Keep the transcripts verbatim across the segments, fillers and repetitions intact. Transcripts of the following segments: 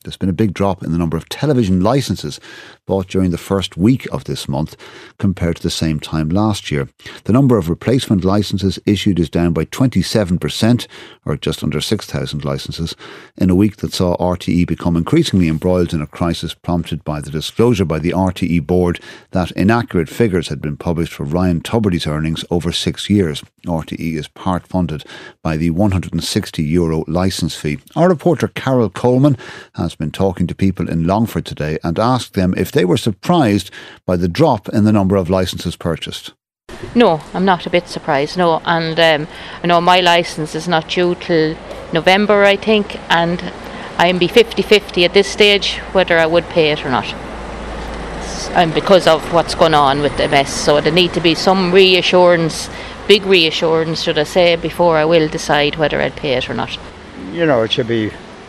There's been a big drop in the number of television licences bought during the first week of this month compared to the same time last year. The number of replacement licences issued is down by twenty-seven percent, or just under six thousand licences, in a week that saw R T E become increasingly embroiled in a crisis prompted by the disclosure by the R T E board that inaccurate figures had been published for Ryan Tubridy's earnings over six years. R T E is part funded by the one hundred sixty euro licence fee. Our reporter Carol Coleman has been talking to people in Longford today and asked them if they were surprised by the drop in the number of licences purchased. No, I'm not a bit surprised, no. And um, I know my licence is not due till November, I think, and I'm be fifty-fifty at this stage whether I would pay it or not. And because of what's going on with the mess, so there need to be some reassurance, big reassurance, should I say, before I will decide whether I'd pay it or not. You know, it should be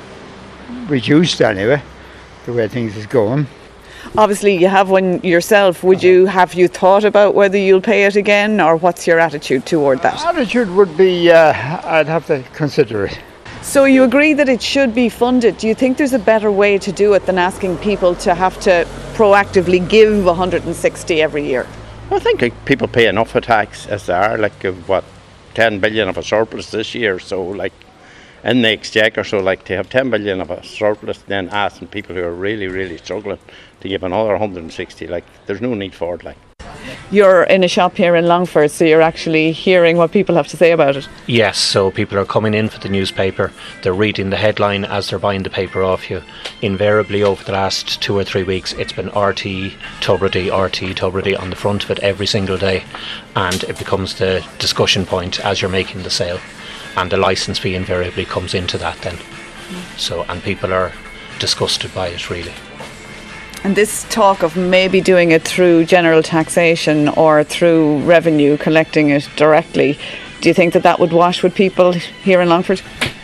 reduced anyway, the way things is going. Obviously you have one yourself. Would you have you thought about whether you'll pay it again, or what's your attitude toward that? Attitude would be uh, I'd have to consider it. So you agree that it should be funded. Do you think there's a better way to do it than asking people to have to proactively give one hundred sixty every year? I think like, people pay enough of tax as they are, like uh, what ten billion of a surplus this year, so like in the exchequer, so like to have ten billion of a surplus, then asking people who are really really struggling to give another one hundred sixty, like there's no need for it. Like, you're in a shop here in Longford, so you're actually hearing what people have to say about it. Yes, so people are coming in for the newspaper, they're reading the headline as they're buying the paper off you. Invariably over the last two or three weeks it's been R T E Tubridy, R T E Tubridy on the front of it every single day, and it becomes the discussion point as you're making the sale, and the licence fee invariably comes into that then. So, and people are disgusted by it really. And this talk of maybe doing it through general taxation or through revenue, collecting it directly, do you think that that would wash with people here in Longford?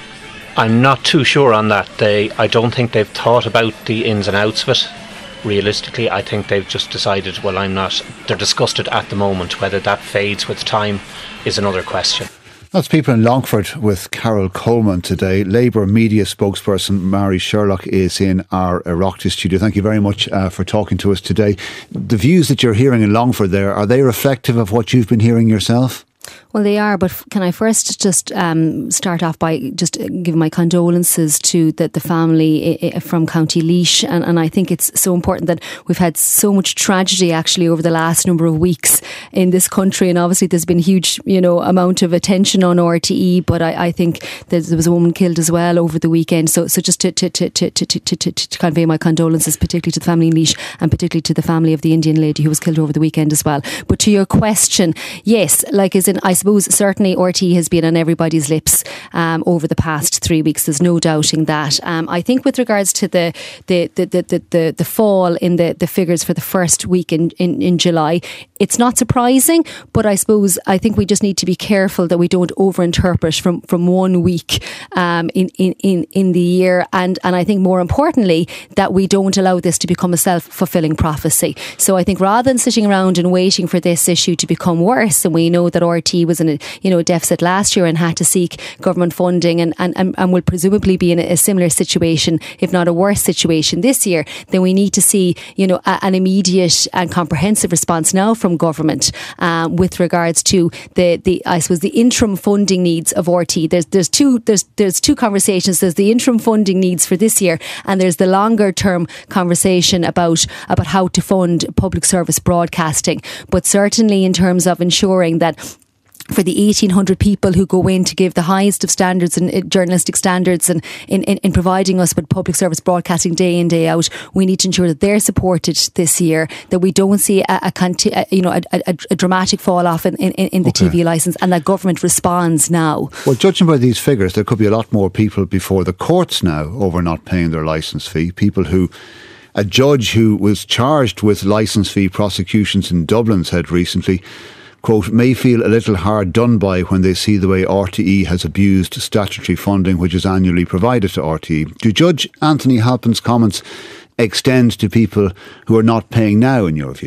I'm not too sure on that. They, I don't think they've thought about the ins and outs of it. Realistically, I think they've just decided, well, I'm not. They're disgusted at the moment. Whether that fades with time is another question. That's people in Longford with Carol Coleman today. Labour media spokesperson Mary Sherlock is in our Oireachtas studio. Thank you very much uh, for talking to us today. The views that you're hearing in Longford there, are they reflective of what you've been hearing yourself? Well, they are, but can I first just um, start off by just giving my condolences to the, the family from County Laois, and, and I think it's so important that we've had so much tragedy actually over the last number of weeks in this country, and obviously there's been huge, you know, amount of attention on R T E, but I, I think there was a woman killed as well over the weekend, so so just to to, to, to, to, to, to, to convey my condolences, particularly to the family in Laois and particularly to the family of the Indian lady who was killed over the weekend as well. But to your question, yes, like as in, I suppose certainly R T E has been on everybody's lips um, over the past three weeks. There's no doubting that. Um, I think with regards to the the the the, the, the fall in the, the figures for the first week in, in, in July, it's not surprising, but I suppose I think we just need to be careful that we don't overinterpret from, from one week um, in, in, in, in the year, and, and I think more importantly that we don't allow this to become a self-fulfilling prophecy. So I think rather than sitting around and waiting for this issue to become worse, and we know that R T E was in a you know deficit last year and had to seek government funding and, and, and, and will presumably be in a, a similar situation, if not a worse situation this year, then we need to see you know a, an immediate and comprehensive response now from government um, with regards to the, the I suppose the interim funding needs of R T E. There's there's two there's there's two conversations. There's the interim funding needs for this year, and there's the longer term conversation about about how to fund public service broadcasting. But certainly in terms of ensuring that for the eighteen hundred people who go in to give the highest of standards and uh, journalistic standards and in, in, in providing us with public service broadcasting day in, day out, we need to ensure that they're supported this year, that we don't see a, a, conti- a you know a, a, a dramatic fall off in, in, in the okay. T V licence, and that government responds now. Well, judging by these figures, there could be a lot more people before the courts now over not paying their licence fee. People who a judge who was charged with licence fee prosecutions in Dublin said recently, quote, may feel a little hard done by when they see the way R T E has abused statutory funding which is annually provided to R T E. Do Judge Anthony Halpin's comments extend to people who are not paying now, in your view?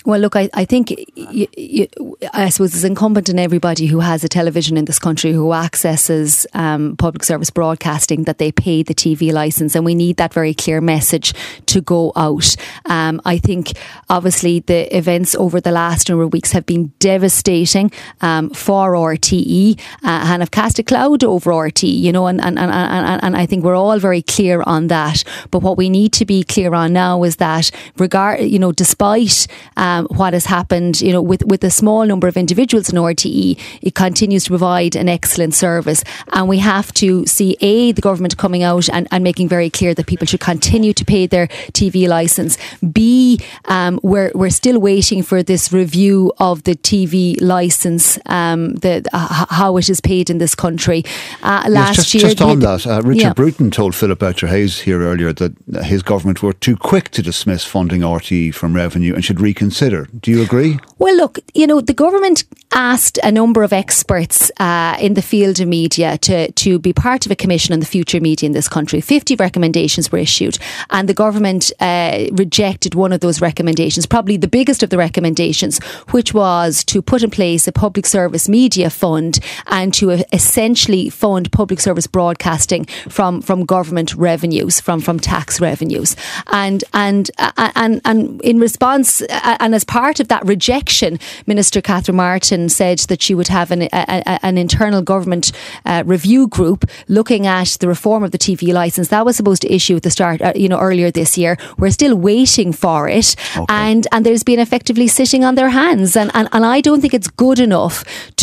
Well, look, I, I think y- y- I suppose it's incumbent on everybody who has a television in this country who accesses um, public service broadcasting that they pay the T V licence, and we need that very clear message to go out. Um, I think obviously the events over the last number of weeks have been devastating um, for R T E uh, and have cast a cloud over R T E, you know, and, and, and, and, and I think we're all very clear on that. But what we need to be clear on now is that regard, you know, despite um, what has happened, you know, with, with a small number of individuals in R T E, it continues to provide an excellent service. And we have to see, A, the government coming out and, and making very clear that people should continue to pay their T V licence. B, um, we're, we're still waiting for this review of the T V licence, um, the, uh, how it is paid in this country. Uh, last yes, just, year... Just on that, uh, Richard yeah. Bruton told Philip Boucher-Hayes here earlier that his government were too quick to dismiss funding R T E from revenue and should reconsider. Do you agree? Well, look, you know, the government asked a number of experts uh, in the field of media to, to be part of a commission on the future media in this country. fifty recommendations were issued, and the government uh, rejected one of those recommendations, probably the biggest of the recommendations, which was to put in place a public service media fund and to essentially fund public service broadcasting from, from government revenues, from, from tax revenues. And, and, and, and in response, and as part of that rejection, Minister Catherine Martin said that she would have an, a, a, an internal government uh, review group looking at the reform of the T V licence. That was supposed to issue at the start, uh, you know, earlier this year. We're still waiting for it, okay. and and there's been effectively sitting on their hands, and, and and I don't think it's good enough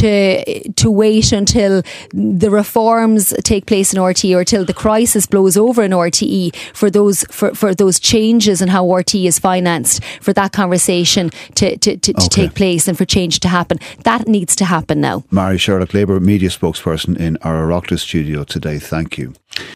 to to wait until the reforms take place in R T E or till the crisis blows over in R T E for those for, for those changes in how R T E is financed, for that conversation to, to, to, to okay. take place and for change to happen. That needs to happen now. Mary Sherlock, Labour media spokesperson in our Oireachtas studio today. Thank you.